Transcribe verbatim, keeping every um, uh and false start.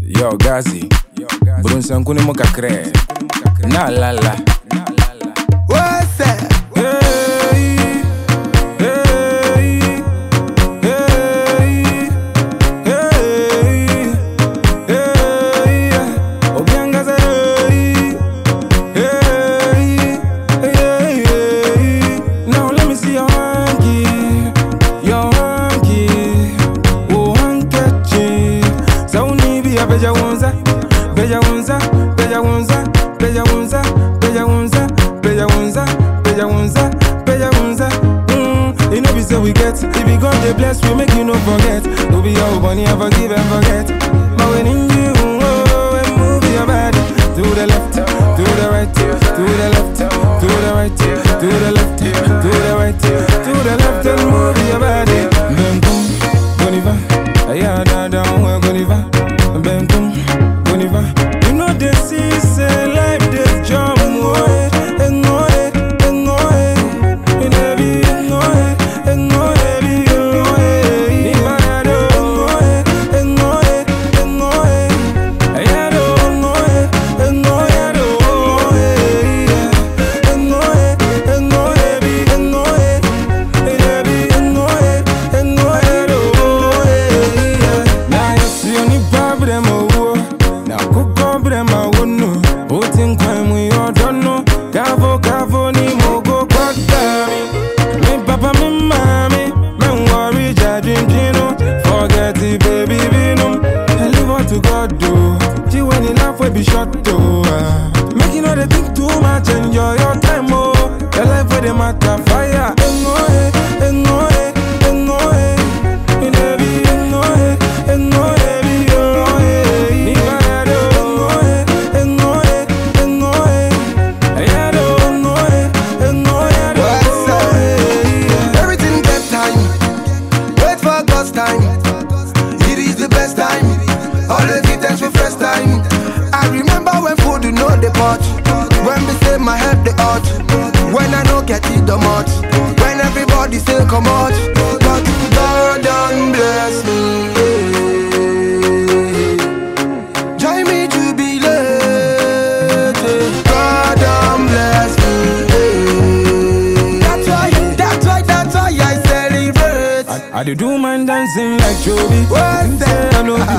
Yo, Gazi, Brun Sankuni Mokakre, na la la. What's that? Hey, hey, hey, hey, hey, Obianga say, hey, hey, hey. Now let me see your hanky, your hanky, oh hanky. So ni bi abeja wonza, beja wonza, beja wonza, beja wonza, beja wonza, beja wonza, beja wonza, beja wonza. Mm, you know we say we get. If we God they bless, we make you no forget. No be your money, I forgive and forget. But when in you, oh, and move your body to the left, to the right, to the left, to the right, to the left, to the right, to the left, and move your body. Bam boom, Boniva, yeah, da da, Boniva, bam boom, Boniva. You know they see say life this jump. Be short though, uh. Make you know they think too much, enjoy your time, oh. Your life where they matter, fire. Engo eh, engo eh, engo eh. In every engo eh, engo eh, be engo eh. Ni parado, engo eh, engo eh, engo eh. Ayado, engo eh, engo eh. What's up? Everything get time. Wait for God's time. It is the best time. Always give thanks for first time. I remember when food you know the pot. When we say my head the hot. When I don't get it the much. When everybody say come out. But God done bless me. Join me to be late. God done bless me. That's why, that's why, that's why I celebrate. I, I do do man dancing like Joby. What's that? I know